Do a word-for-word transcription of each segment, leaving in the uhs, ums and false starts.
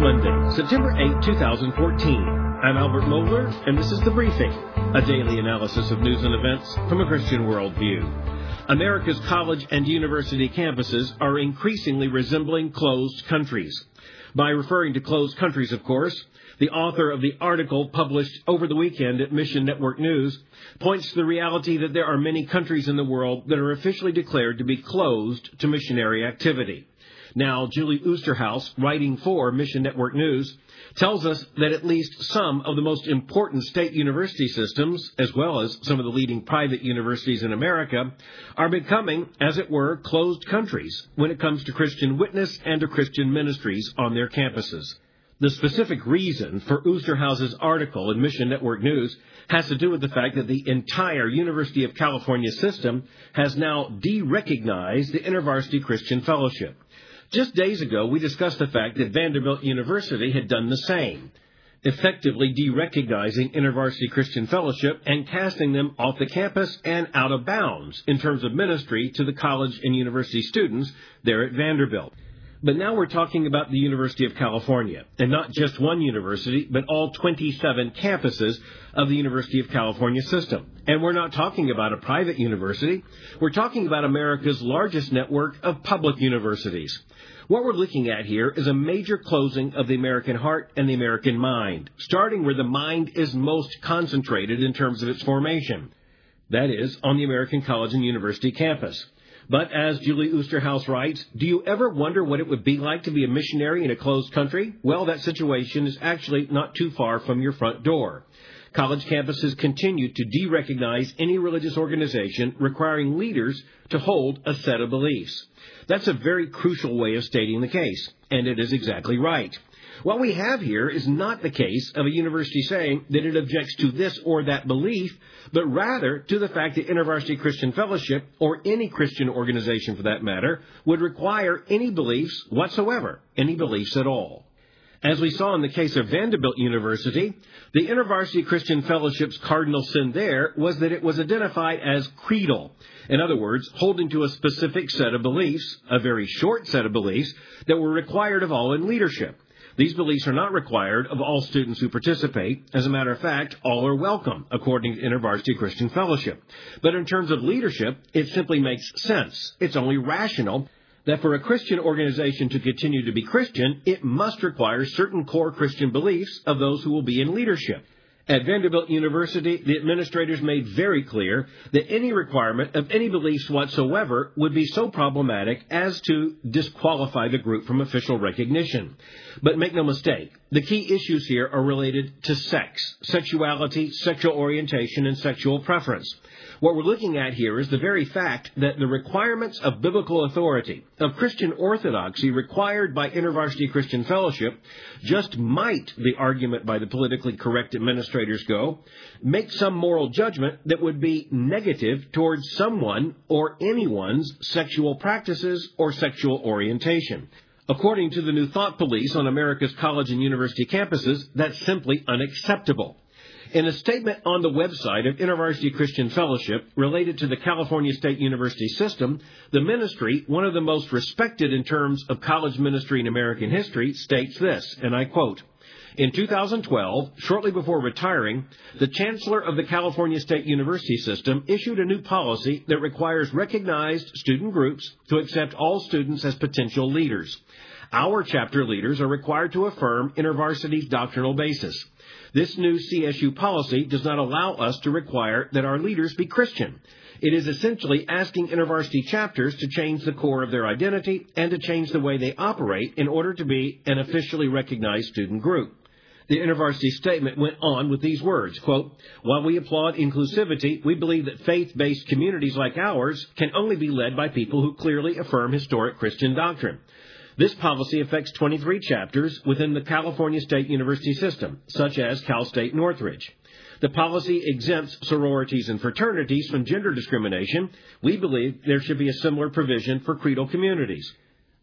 Monday, September eighth, two thousand fourteen. I'm Albert Moeller, and this is The Briefing, a daily analysis of news and events from a Christian worldview. America's college and university campuses are increasingly resembling closed countries. By referring to closed countries, of course, the author of the article published over the weekend at Mission Network News points to the reality that there are many countries in the world that are officially declared to be closed to missionary activity. Now, Julie Oosterhuis, writing for Mission Network News, tells us that at least some of the most important state university systems, as well as some of the leading private universities in America, are becoming, as it were, closed countries when it comes to Christian witness and to Christian ministries on their campuses. The specific reason for Oosterhuis's article in Mission Network News has to do with the fact that the entire University of California system has now de-recognized the InterVarsity Christian Fellowship. Just days ago, we discussed the fact that Vanderbilt University had done the same, effectively de-recognizing InterVarsity Christian Fellowship and casting them off the campus and out of bounds in terms of ministry to the college and university students there at Vanderbilt. But now we're talking about the University of California, and not just one university, but all twenty-seven campuses of the University of California system. And we're not talking about a private university. We're talking about America's largest network of public universities. What we're looking at here is a major closing of the American heart and the American mind, starting where the mind is most concentrated in terms of its formation. That is, on the American college and university campus. But as Julie Oosterhuis writes, do you ever wonder what it would be like to be a missionary in a closed country? Well, that situation is actually not too far from your front door. College campuses continue to de-recognize any religious organization requiring leaders to hold a set of beliefs. That's a very crucial way of stating the case, and it is exactly right. What we have here is not the case of a university saying that it objects to this or that belief, but rather to the fact that InterVarsity Christian Fellowship, or any Christian organization for that matter, would require any beliefs whatsoever, any beliefs at all. As we saw in the case of Vanderbilt University, the InterVarsity Christian Fellowship's cardinal sin there was that it was identified as creedal. In other words, holding to a specific set of beliefs, a very short set of beliefs, that were required of all in leadership. These beliefs are not required of all students who participate. As a matter of fact, all are welcome, according to InterVarsity Christian Fellowship. But in terms of leadership, it simply makes sense. It's only rational that for a Christian organization to continue to be Christian, it must require certain core Christian beliefs of those who will be in leadership. At Vanderbilt University, the administrators made very clear that any requirement of any beliefs whatsoever would be so problematic as to disqualify the group from official recognition. But make no mistake, the key issues here are related to sex, sexuality, sexual orientation, and sexual preference. What we're looking at here is the very fact that the requirements of biblical authority, of Christian orthodoxy required by InterVarsity Christian Fellowship, just might, the argument by the politically correct administrators go, make some moral judgment that would be negative towards someone or anyone's sexual practices or sexual orientation. According to the New Thought Police on America's college and university campuses, that's simply unacceptable. In a statement on the website of InterVarsity Christian Fellowship related to the California State University system, the ministry, one of the most respected in terms of college ministry in American history, states this, and I quote, "In two thousand twelve, shortly before retiring, the Chancellor of the California State University system issued a new policy that requires recognized student groups to accept all students as potential leaders. Our chapter leaders are required to affirm InterVarsity's doctrinal basis. This new C S U policy does not allow us to require that our leaders be Christian. It is essentially asking InterVarsity chapters to change the core of their identity and to change the way they operate in order to be an officially recognized student group." The InterVarsity statement went on with these words, quote, "While we applaud inclusivity, we believe that faith-based communities like ours can only be led by people who clearly affirm historic Christian doctrine. This policy affects twenty-three chapters within the California State University system, such as Cal State Northridge. The policy exempts sororities and fraternities from gender discrimination. We believe there should be a similar provision for creedal communities.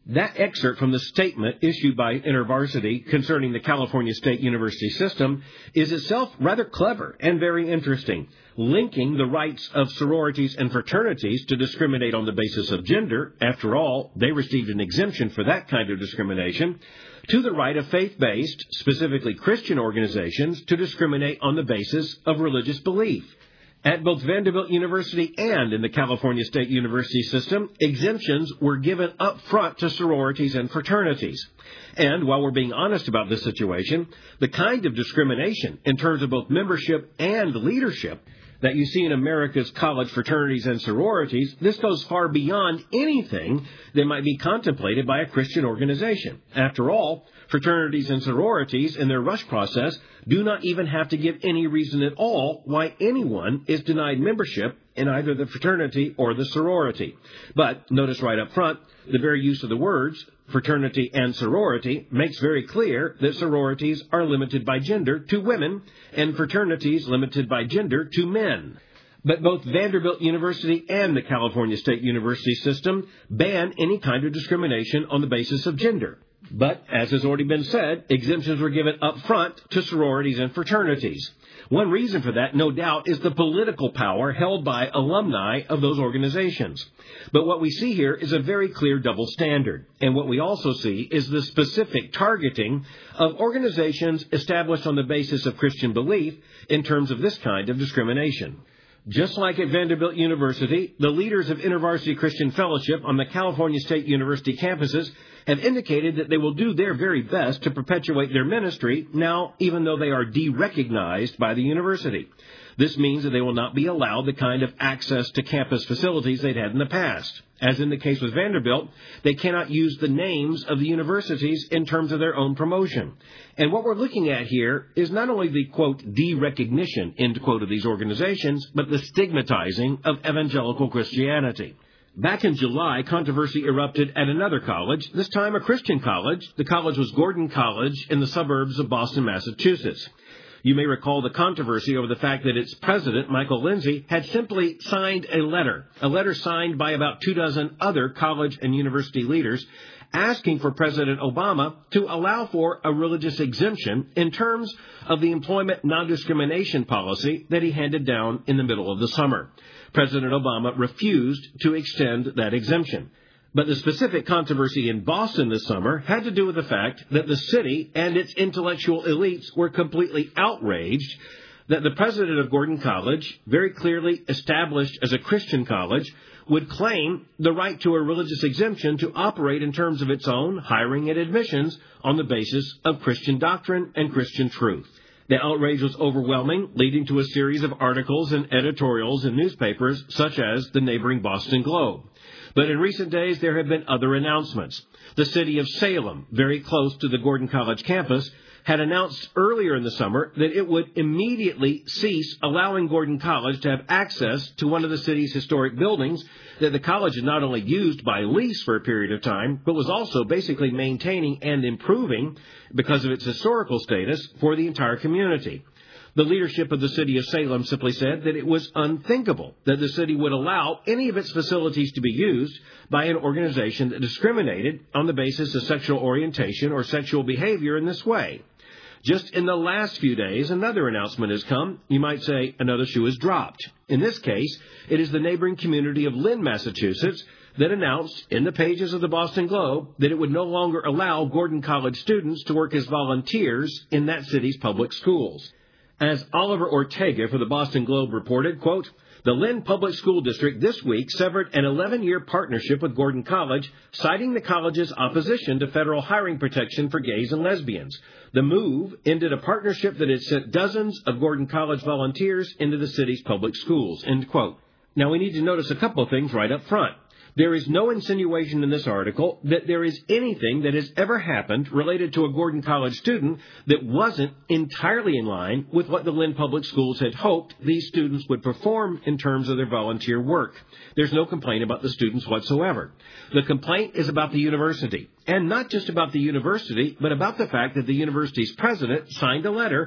That excerpt from the statement issued by InterVarsity concerning the California State University system is itself rather clever and very interesting, linking the rights of sororities and fraternities to discriminate on the basis of gender, after all, they received an exemption for that kind of discrimination, to the right of faith-based, specifically Christian organizations, to discriminate on the basis of religious belief. At both Vanderbilt University and in the California State University system, exemptions were given up front to sororities and fraternities. And while we're being honest about this situation, the kind of discrimination in terms of both membership and leadership that you see in America's college fraternities and sororities, this goes far beyond anything that might be contemplated by a Christian organization. After all, fraternities and sororities in their rush process do not even have to give any reason at all why anyone is denied membership in either the fraternity or the sorority. But notice right up front, the very use of the words fraternity and sorority makes very clear that sororities are limited by gender to women and fraternities limited by gender to men. But both Vanderbilt University and the California State University system ban any kind of discrimination on the basis of gender. But, as has already been said, exemptions were given up front to sororities and fraternities. One reason for that, no doubt, is the political power held by alumni of those organizations. But what we see here is a very clear double standard. And what we also see is the specific targeting of organizations established on the basis of Christian belief in terms of this kind of discrimination. Just like at Vanderbilt University, the leaders of InterVarsity Christian Fellowship on the California State University campuses have indicated that they will do their very best to perpetuate their ministry now, even though they are de-recognized by the university. This means that they will not be allowed the kind of access to campus facilities they'd had in the past. As in the case with Vanderbilt, they cannot use the names of the universities in terms of their own promotion. And what we're looking at here is not only the, quote, de-recognition, end quote, of these organizations, but the stigmatizing of evangelical Christianity. Back in July, controversy erupted at another college, this time a Christian college. The college was Gordon College in the suburbs of Boston, Massachusetts. You may recall the controversy over the fact that its president, Michael Lindsay, had simply signed a letter, a letter signed by about two dozen other college and university leaders, asking for President Obama to allow for a religious exemption in terms of the employment non-discrimination policy that he handed down in the middle of the summer. President Obama refused to extend that exemption. But the specific controversy in Boston this summer had to do with the fact that the city and its intellectual elites were completely outraged that the president of Gordon College, very clearly established as a Christian college, would claim the right to a religious exemption to operate in terms of its own hiring and admissions on the basis of Christian doctrine and Christian truth. The outrage was overwhelming, leading to a series of articles and editorials in newspapers such as the neighboring Boston Globe. But in recent days, there have been other announcements. The city of Salem, very close to the Gordon College campus, had announced earlier in the summer that it would immediately cease allowing Gordon College to have access to one of the city's historic buildings that the college had not only used by lease for a period of time, but was also basically maintaining and improving because of its historical status for the entire community. The leadership of the city of Salem simply said that it was unthinkable that the city would allow any of its facilities to be used by an organization that discriminated on the basis of sexual orientation or sexual behavior in this way. Just in the last few days, another announcement has come. You might say another shoe has dropped. In this case, it is the neighboring community of Lynn, Massachusetts, that announced in the pages of the Boston Globe that it would no longer allow Gordon College students to work as volunteers in that city's public schools. As Oliver Ortega for the Boston Globe reported, quote, the Lynn Public School District this week severed an eleven-year partnership with Gordon College, citing the college's opposition to federal hiring protection for gays and lesbians. The move ended a partnership that had sent dozens of Gordon College volunteers into the city's public schools, end quote. Now, we need to notice a couple of things right up front. There is no insinuation in this article that there is anything that has ever happened related to a Gordon College student that wasn't entirely in line with what the Lynn Public Schools had hoped these students would perform in terms of their volunteer work. There's no complaint about the students whatsoever. The complaint is about the university, and not just about the university, but about the fact that the university's president signed a letter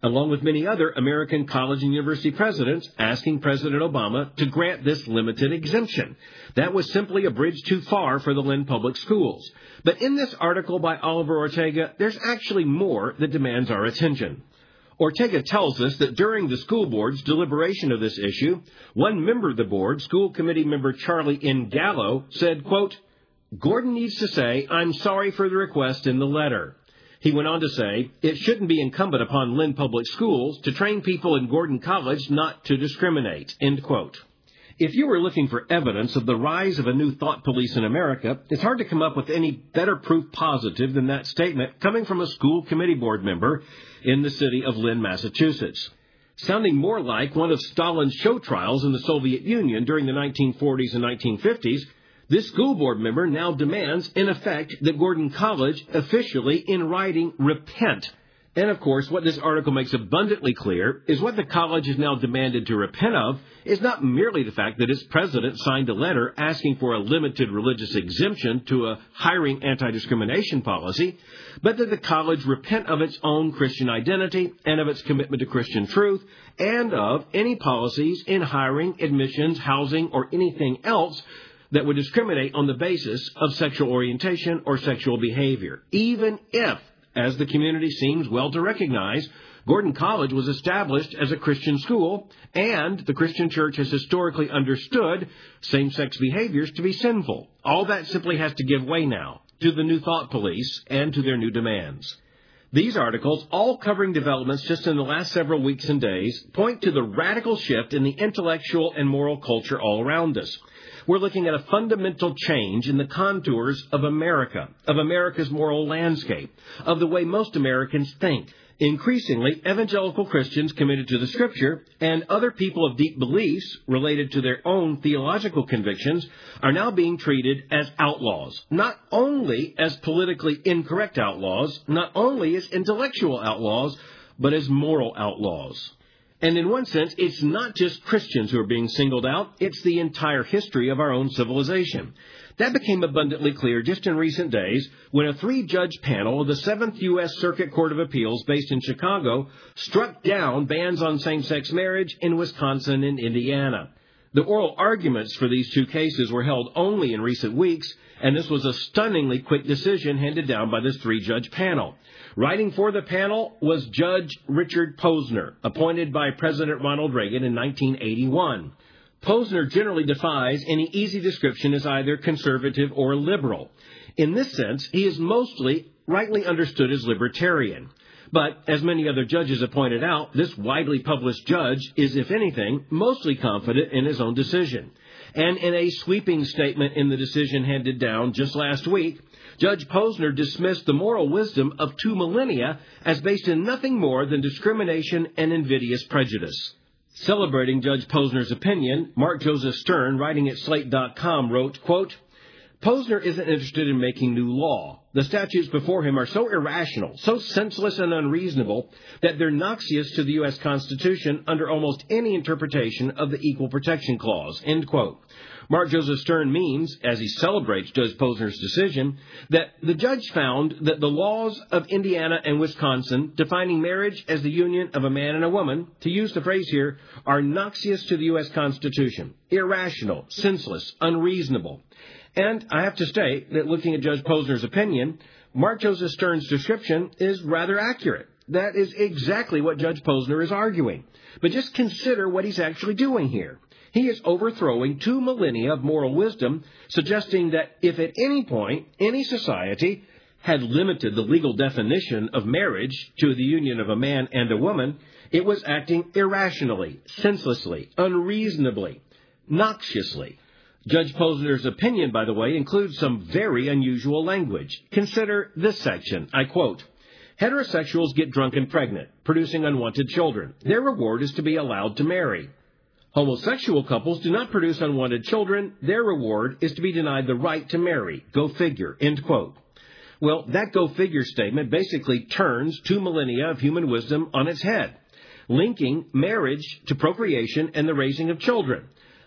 along with many other American college and university presidents asking President Obama to grant this limited exemption. That was simply a bridge too far for the Lynn Public Schools. But in this article by Oliver Ortega, there's actually more that demands our attention. Ortega tells us that during the school board's deliberation of this issue, one member of the board, school committee member Charlie N. Gallo, said, quote, "Gordon needs to say, 'I'm sorry for the request' in the letter." He went on to say, "It shouldn't be incumbent upon Lynn Public Schools to train people in Gordon College not to discriminate," end quote. If you were looking for evidence of the rise of a new thought police in America, it's hard to come up with any better proof positive than that statement coming from a school committee board member in the city of Lynn, Massachusetts. Sounding more like one of Stalin's show trials in the Soviet Union during the nineteen forties and nineteen fifties, this school board member now demands, in effect, that Gordon College officially, in writing, repent. And, of course, what this article makes abundantly clear is what the college is now demanded to repent of is not merely the fact that its president signed a letter asking for a limited religious exemption to a hiring anti-discrimination policy, but that the college repent of its own Christian identity and of its commitment to Christian truth and of any policies in hiring, admissions, housing, or anything else that would discriminate on the basis of sexual orientation or sexual behavior, even if, as the community seems well to recognize, Gordon College was established as a Christian school, and the Christian church has historically understood same-sex behaviors to be sinful. All that simply has to give way now to the new thought police and to their new demands. These articles, all covering developments just in the last several weeks and days, point to the radical shift in the intellectual and moral culture all around us. We're looking at a fundamental change in the contours of America, of America's moral landscape, of the way most Americans think. Increasingly, evangelical Christians committed to the Scripture and other people of deep beliefs related to their own theological convictions are now being treated as outlaws, not only as politically incorrect outlaws, not only as intellectual outlaws, but as moral outlaws. And in one sense, it's not just Christians who are being singled out, it's the entire history of our own civilization. That became abundantly clear just in recent days when a three-judge panel of the Seventh U S Circuit Court of Appeals based in Chicago struck down bans on same-sex marriage in Wisconsin and Indiana. The oral arguments for these two cases were held only in recent weeks, and this was a stunningly quick decision handed down by this three-judge panel. Writing for the panel was Judge Richard Posner, appointed by President Ronald Reagan in nineteen eighty-one. Posner generally defies any easy description as either conservative or liberal. In this sense, he is mostly rightly understood as libertarian. But, as many other judges have pointed out, this widely published judge is, if anything, mostly confident in his own decision. And in a sweeping statement in the decision handed down just last week, Judge Posner dismissed the moral wisdom of two millennia as based in nothing more than discrimination and invidious prejudice. Celebrating Judge Posner's opinion, Mark Joseph Stern, writing at Slate dot com, wrote, quote, "Posner isn't interested in making new law. The statutes before him are so irrational, so senseless and unreasonable, that they're noxious to the U S Constitution under almost any interpretation of the Equal Protection Clause," end quote. Mark Joseph Stern means, as he celebrates Judge Posner's decision, that the judge found that the laws of Indiana and Wisconsin defining marriage as the union of a man and a woman, to use the phrase here, are noxious to the U S Constitution, irrational, senseless, unreasonable. And I have to state that looking at Judge Posner's opinion, Mark Joseph Stern's description is rather accurate. That is exactly what Judge Posner is arguing. But just consider what he's actually doing here. He is overthrowing two millennia of moral wisdom, suggesting that if at any point any society had limited the legal definition of marriage to the union of a man and a woman, it was acting irrationally, senselessly, unreasonably, noxiously. Judge Posner's opinion, by the way, includes some very unusual language. Consider this section. I quote, "Heterosexuals get drunk and pregnant, producing unwanted children. Their reward is to be allowed to marry. Homosexual couples do not produce unwanted children. Their reward is to be denied the right to marry. Go figure," end quote. Well, that go figure statement basically turns two millennia of human wisdom on its head, linking marriage to procreation and the raising of children.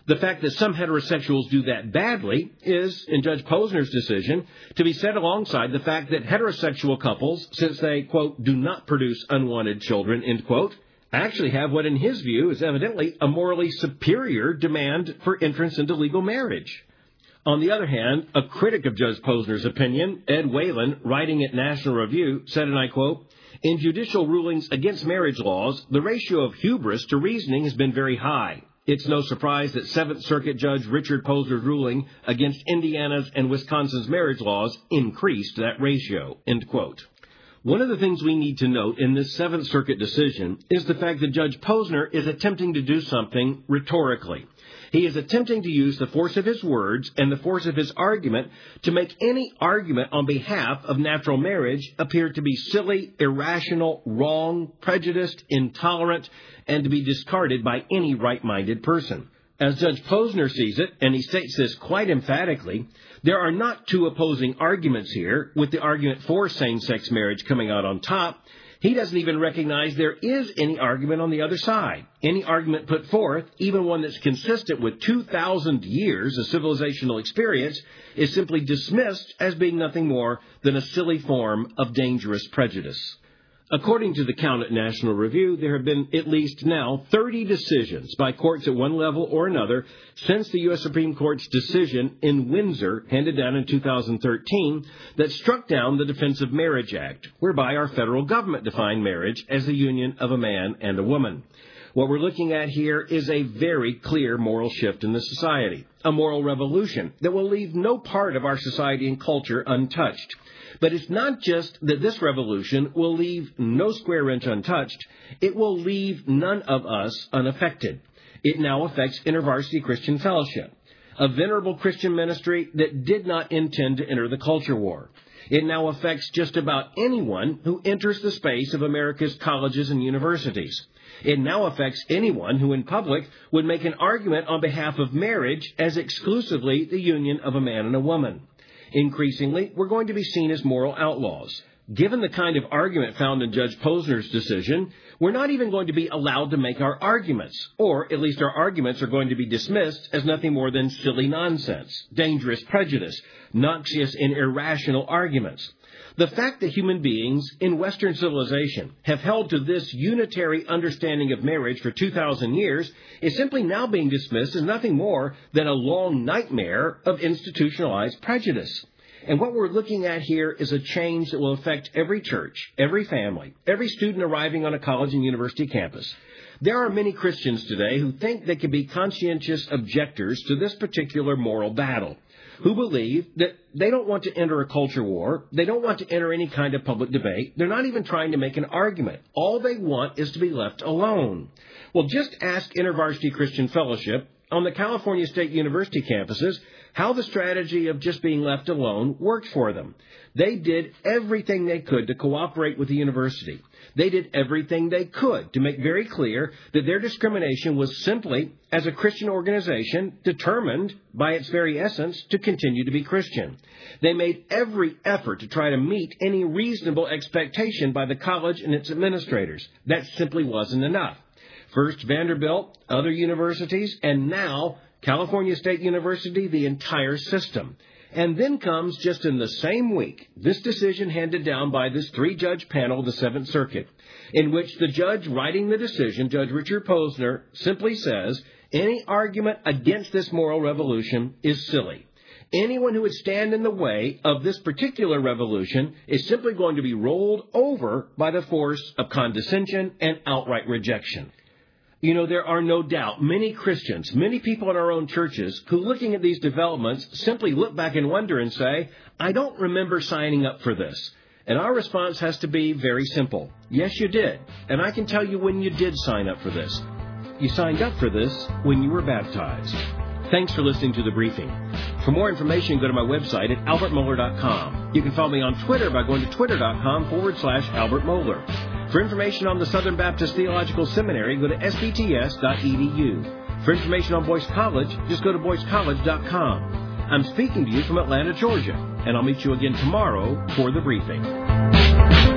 The fact that some heterosexuals do that badly is, in Judge Posner's decision, to be set alongside the fact that heterosexual couples, since they, quote, do not produce unwanted children, end quote, actually have what, in his view, is evidently a morally superior demand for entrance into legal marriage. On the other hand, a critic of Judge Posner's opinion, Ed Whalen, writing at National Review, said, and I quote, "In judicial rulings against marriage laws, the ratio of hubris to reasoning has been very high. It's no surprise that Seventh Circuit Judge Richard Posner's ruling against Indiana's and Wisconsin's marriage laws increased that ratio," end quote. One of the things we need to note in this Seventh Circuit decision is the fact that Judge Posner is attempting to do something rhetorically. He is attempting to use the force of his words and the force of his argument to make any argument on behalf of natural marriage appear to be silly, irrational, wrong, prejudiced, intolerant, and to be discarded by any right-minded person. As Judge Posner sees it, and he states this quite emphatically, there are not two opposing arguments here, with the argument for same-sex marriage coming out on top. He doesn't even recognize there is any argument on the other side. Any argument put forth, even one that's consistent with two thousand years of civilizational experience, is simply dismissed as being nothing more than a silly form of dangerous prejudice. According to the count at National Review, there have been at least now thirty decisions by courts at one level or another since the U S Supreme Court's decision in Windsor, handed down in two thousand thirteen, that struck down the Defense of Marriage Act, whereby our federal government defined marriage as the union of a man and a woman. What we're looking at here is a very clear moral shift in the society, a moral revolution that will leave no part of our society and culture untouched. But it's not just that this revolution will leave no square inch untouched. It will leave none of us unaffected. It now affects InterVarsity Christian Fellowship, a venerable Christian ministry that did not intend to enter the culture war. It now affects just about anyone who enters the space of America's colleges and universities. It now affects anyone who in public would make an argument on behalf of marriage as exclusively the union of a man and a woman. Increasingly, we're going to be seen as moral outlaws. Given the kind of argument found in Judge Posner's decision, we're not even going to be allowed to make our arguments, or at least our arguments are going to be dismissed as nothing more than silly nonsense, dangerous prejudice, noxious and irrational arguments. The fact that human beings in Western civilization have held to this unitary understanding of marriage for two thousand years is simply now being dismissed as nothing more than a long nightmare of institutionalized prejudice. And what we're looking at here is a change that will affect every church, every family, every student arriving on a college and university campus. There are many Christians today who think they can be conscientious objectors to this particular moral battle, who believe that they don't want to enter a culture war, they don't want to enter any kind of public debate, they're not even trying to make an argument. All they want is to be left alone. Well, just ask InterVarsity Christian Fellowship on the California State University campuses how the strategy of just being left alone worked for them. They did everything they could to cooperate with the university. They did everything they could to make very clear that their discrimination was simply, as a Christian organization, determined by its very essence to continue to be Christian. They made every effort to try to meet any reasonable expectation by the college and its administrators. That simply wasn't enough. First Vanderbilt, other universities, and now California State University, the entire system. And then comes, just in the same week, this decision handed down by this three-judge panel of the Seventh Circuit, in which the judge writing the decision, Judge Richard Posner, simply says, any argument against this moral revolution is silly. Anyone who would stand in the way of this particular revolution is simply going to be rolled over by the force of condescension and outright rejection. You know, there are no doubt many Christians, many people in our own churches, who looking at these developments simply look back and wonder and say, I don't remember signing up for this. And our response has to be very simple. Yes, you did. And I can tell you when you did sign up for this. You signed up for this when you were baptized. Thanks for listening to The Briefing. For more information, go to my website at albert mohler dot com. You can follow me on Twitter by going to twitter.com forward slash Albert Mohler. For information on the Southern Baptist Theological Seminary, go to s b t s dot e d u. For information on Boyce College, just go to boyce college dot com. I'm speaking to you from Atlanta, Georgia, and I'll meet you again tomorrow for The Briefing.